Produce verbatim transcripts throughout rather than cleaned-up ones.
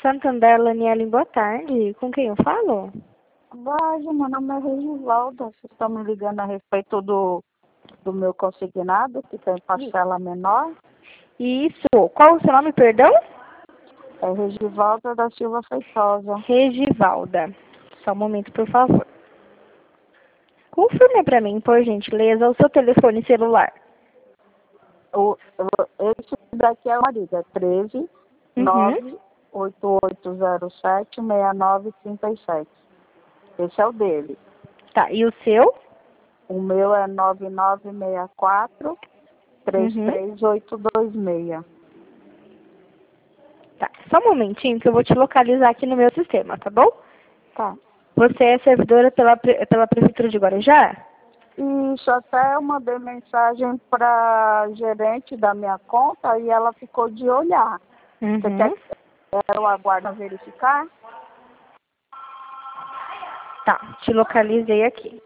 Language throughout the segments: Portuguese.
Santander, Laniele, boa tarde. Com quem eu falo? Vai, meu nome é Regivalda. Vocês estão me ligando a respeito do, do meu consignado, que tem parcela menor. Isso. Qual o seu nome, perdão? É Regivalda da Silva Feitosa. Regivalda. Só um momento, por favor. Confirme para mim, por gentileza, o seu telefone celular. O, o, esse daqui é o marido, é treze, Uhum. nove oito oito zero sete, seis nove três sete. Esse é o dele. Tá, e o seu? O meu é nove nove seis quatro, três três oito dois seis. Tá, só um momentinho que eu vou te localizar aqui no meu sistema, tá bom? Tá. Você é servidora pela, pre- pela Prefeitura de Guarujá? Isso, até eu mandei mensagem para gerente da minha conta e ela ficou de olhar. Você Uhum. quer que eu aguarde verificar? Tá, te localizei aqui.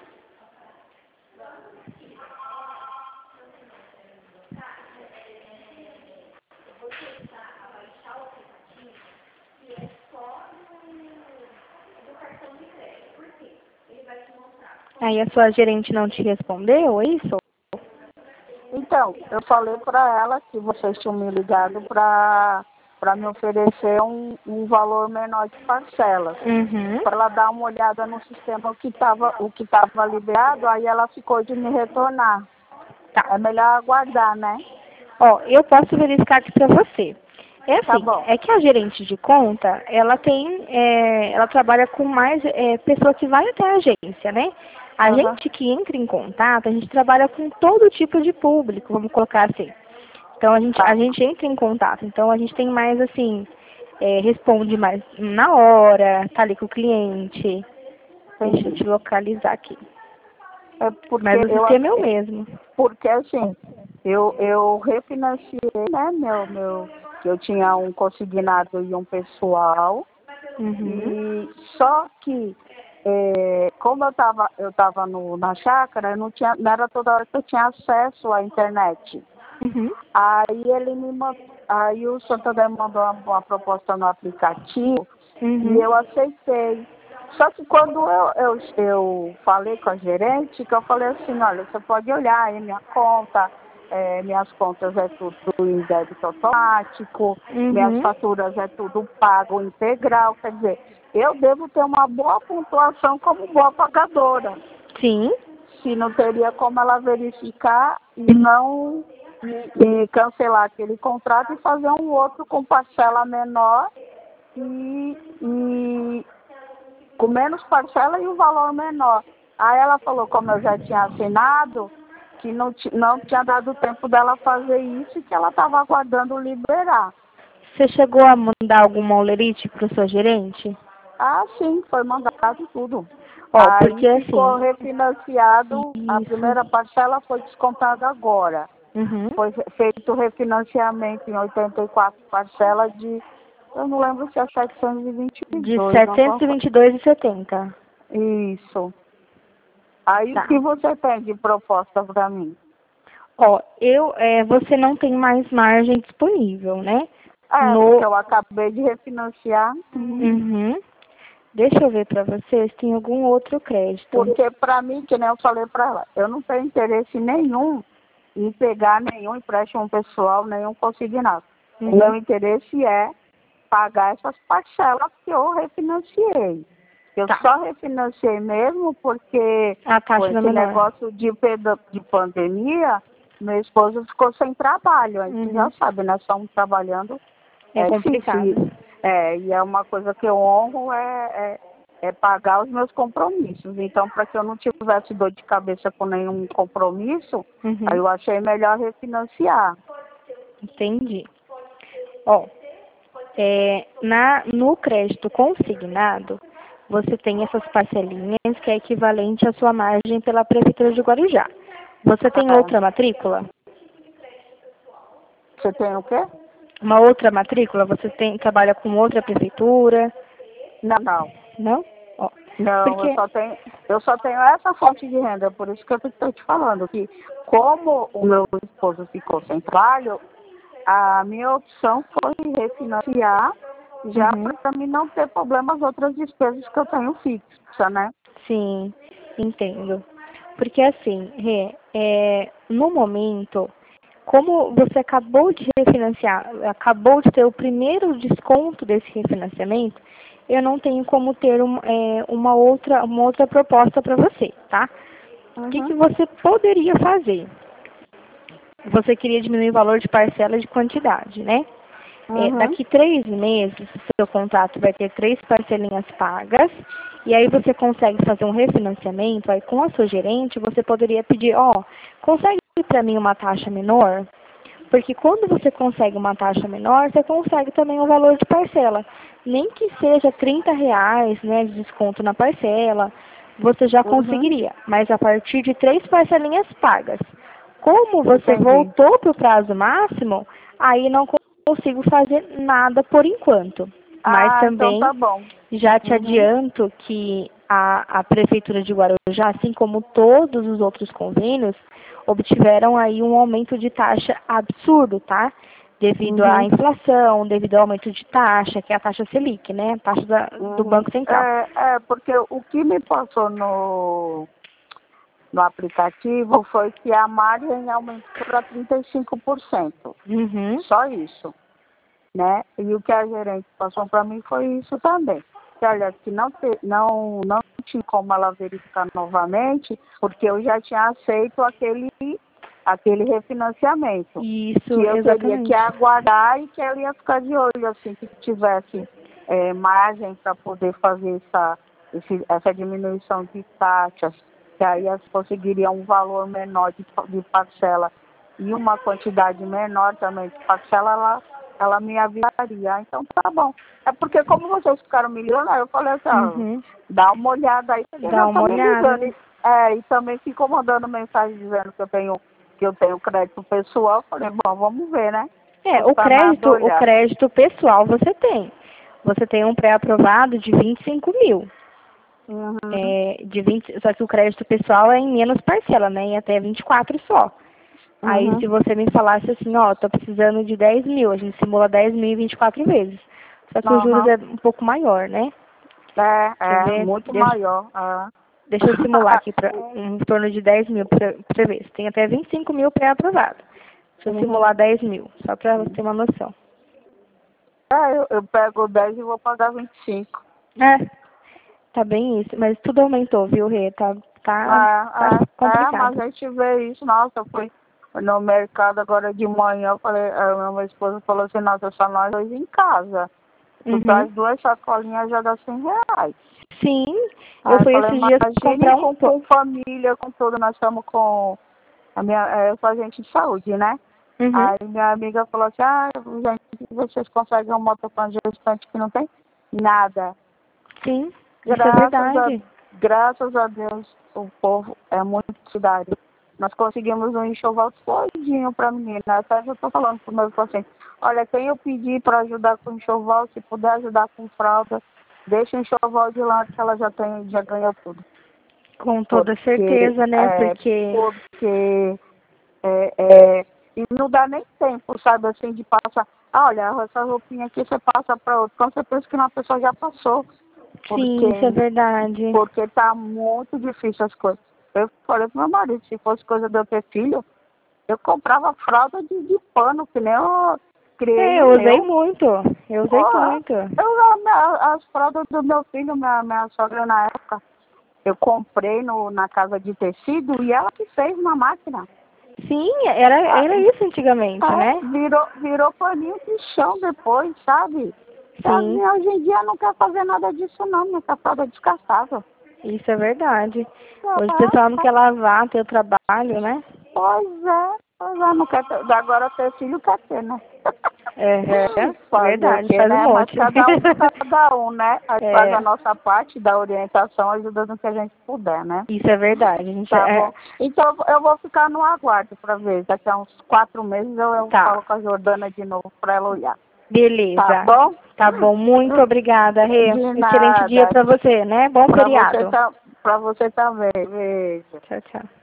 Aí a sua gerente não te respondeu, é isso? Então, eu falei para ela que vocês tinham me ligado para para me oferecer um, um valor menor de parcelas. Uhum. Para ela dar uma olhada no sistema o que estava o que estava liberado, aí ela ficou de me retornar. Tá. É melhor aguardar, né? Ó, eu posso verificar aqui pra você. É Tá assim, bom. é que a gerente de conta, ela tem, é, ela trabalha com mais é, pessoa que vai até a agência, né? A Aham. gente que entra em contato, a gente trabalha com todo tipo de público, vamos colocar assim. Então a gente, Tá. a gente entra em contato, então a gente tem mais assim, é, responde mais na hora, tá ali com o cliente. Deixa eu te Entendi. localizar aqui. É porque Mas o eu sistema é o mesmo. Porque assim, eu, eu refinanciei, né, meu, meu, que eu tinha um consignado e um pessoal, Uhum. e só que é, como eu estava eu tava no, na chácara, eu não, tinha, não era toda hora que eu tinha acesso à internet. Uhum. Aí ele me mandou, aí o Santander mandou uma, uma proposta no aplicativo e Uhum. eu aceitei. Só que quando eu, eu, eu falei com a gerente, que eu falei assim, olha, você pode olhar aí minha conta, é, minhas contas é tudo em débito automático, minhas Uhum. faturas é tudo pago integral, quer dizer, eu devo ter uma boa pontuação como boa pagadora. Sim. Se não teria como ela verificar e não e, e cancelar aquele contrato e fazer um outro com parcela menor e, e com menos parcela e o valor menor. Aí ela falou, como eu já tinha assinado, que não, ti- não tinha dado tempo dela fazer isso e que ela estava aguardando liberar. Você chegou a mandar alguma olerite para o seu gerente? Ah, sim, foi mandado tudo. Ó, porque Aí ficou assim, refinanciado, a isso. primeira parcela foi descontada agora. Uhum. Foi feito refinanciamento em oitenta e quatro parcelas de, eu não lembro se é setecentos e vinte e De dois, alguma setecentos e coisa. vinte e dois e setenta. Isso. Aí o Tá. que você tem de proposta para mim? Ó, eu, é, você não tem mais margem disponível, né? É, porque No, eu acabei de refinanciar. uhum. Deixa eu ver para você se tem algum outro crédito. Porque para mim, que nem eu falei para ela, eu não tenho interesse nenhum em pegar nenhum empréstimo pessoal, nenhum consignado. O Uhum. meu interesse é pagar essas parcelas que eu refinanciei. Eu Tá. só refinanciei mesmo porque A com taxa da esse menor. negócio de, peda- de pandemia, meu esposo ficou sem trabalho. Aí você já Uhum. sabe, nós estamos trabalhando, É é complicado. difícil. É, e é uma coisa que eu honro, é, é, é pagar os meus compromissos. Então, para que eu não tivesse dor de cabeça com nenhum compromisso, aí Uhum. eu achei melhor refinanciar. Entendi. Ó, é, na, no crédito consignado, você tem essas parcelinhas que é equivalente à sua margem pela Prefeitura de Guarujá. Você tem É. outra matrícula? Você tem o quê? Uma outra matrícula? Você tem, trabalha com outra prefeitura? Não, não. Não? Ó, Não, eu porque... só tenho, eu só tenho essa fonte de renda, por isso que eu estou te falando, que como o meu esposo ficou sem trabalho, a minha opção foi refinanciar já Uhum. para mim não ter problema as outras despesas que eu tenho fixa, né? Sim, entendo. Porque assim, Rê, é, no momento, como você acabou de refinanciar, acabou de ter o primeiro desconto desse refinanciamento, eu não tenho como ter um, é, uma, outra, uma outra proposta para você, tá? O que, Uhum, que você poderia fazer? Você queria diminuir o valor de parcela de quantidade, né? É, uhum, daqui três meses, seu contrato vai ter três parcelinhas pagas, e aí você consegue fazer um refinanciamento, aí com a sua gerente, você poderia pedir, ó, consegue para mim uma taxa menor? Porque quando você consegue uma taxa menor, você consegue também o valor de parcela. Nem que seja trinta reais, né, de desconto na parcela, você já uhum. conseguiria, mas a partir de três parcelinhas pagas. Como você Entendi. voltou para o prazo máximo, aí não consigo fazer nada por enquanto. Mas Ah, então também tá bom. já te Uhum, adianto que a, a Prefeitura de Guarujá, assim como todos os outros convênios, obtiveram aí um aumento de taxa absurdo, tá? Devido à uhum, inflação, devido ao aumento de taxa, que é a taxa Selic, né? A taxa da, do uhum. Banco Central. É, é, porque o que me passou no, no aplicativo foi que a margem aumentou para trinta e cinco por cento. Uhum. Só isso, né? E o que a gerente passou para mim foi isso também. Que, olha, que não, te, não, não tinha como ela verificar novamente, porque eu já tinha aceito aquele, aquele refinanciamento. Que Isso, eu teria que exatamente. aguardar e que ela ia ficar de olho, assim, que tivesse é, margem para poder fazer essa, esse, essa diminuição de taxas, que aí elas conseguiriam um valor menor de, de parcela e uma quantidade menor também de parcela, ela, ela me avisaria. Então tá bom. É porque como vocês ficaram milionários, eu falei assim, ó, Uhum. dá uma olhada aí, porque Dá já tá uma me ligando. olhada. E, é, e também ficou mandando mensagem dizendo que eu tenho, que eu tenho crédito pessoal. Eu falei, bom, vamos ver, né? É, o Custa nada crédito, o olhar. crédito pessoal você tem. Você tem um pré-aprovado de vinte e cinco mil. Uhum, É, de vinte, só que o crédito pessoal é em menos parcela, né? Em até vinte e quatro só. Aí uhum, se você me falasse assim, ó, tô precisando de dez mil, a gente simula dez mil em vinte e quatro vezes. Só que os juros uhum. é um pouco maior, né? É, Quer é, ver? muito Deixa, maior. É. deixa eu simular aqui para em torno de dez mil para você ver. Você tem até vinte e cinco mil pré-aprovado. Deixa eu Uhum. simular dez mil, só para você ter uma noção. É, eu, eu pego dez e vou pagar vinte e cinco. É, tá bem isso, mas tudo aumentou, viu, Rê? Tá, tá, tá É, é, é, mas complicado. a gente vê isso. Nossa, eu fui no mercado agora de manhã, eu falei, a minha esposa falou assim, nossa, só nós dois em casa. Tu Uhum. traz duas sacolinhas, já dá cem reais. Sim, eu Aí eu fui falei, esses dias imagine comprar um com, pão. com família, com tudo, nós estamos com a minha, é, eu sou agente de saúde, né? Uhum. Aí minha amiga falou assim, ah, gente, vocês conseguem um motopan gestante que não tem nada. Sim, isso é Graças a, verdade. graças a Deus, o povo é muito cidade. Nós conseguimos um enxoval todinho para a menina. Até eu estou falando para o meu paciente, olha, quem eu pedi para ajudar com enxoval, se puder ajudar com fralda, deixa o enxoval de lado que ela já tem, já ganhou tudo. Com toda Porque, certeza, né? é, Porque porque é, é, e não dá nem tempo, sabe, assim, de passar. Ah, olha, essa roupinha aqui você passa para outra. Com certeza que uma pessoa já passou. Porque, sim, isso é verdade. porque tá muito difícil as coisas. Eu falei pro meu marido, se fosse coisa de eu ter filho, eu comprava fralda de, de pano, que nem eu criei É, o eu usei meu. muito. Eu usei Oh, muito. eu, a- as fraldas do meu filho, minha, minha sogra na época, eu comprei no, na casa de tecido e ela que fez na máquina. Sim, era, Ah, era isso antigamente, ah, né? virou, virou paninho de chão depois, sabe? E as Sim, minhas hoje em dia não quer fazer nada disso não, minha tá fralda descartável. isso é verdade. Hoje o Ah, pessoal não quer lavar, ter o trabalho, né? pois é, pois é, não quer ter, agora ter filho quer ter, né? É, é Fazer o verdade, quê, faz um né? Mas monte. cada um, cada um, né? A gente faz a É, nossa parte da orientação, ajuda no que a gente puder, né? isso é verdade. A gente, Tá é, bom. Então eu vou ficar no aguardo para ver. Daqui a uns quatro meses eu, eu tá, falo com a Jordana de novo para ela olhar. Tá beleza. bom? Tá bom, muito obrigada, Rê. De Excelente dia nada. pra você, né? Bom Para você, feriado. tá, para você também. Beijo. Tchau, tchau.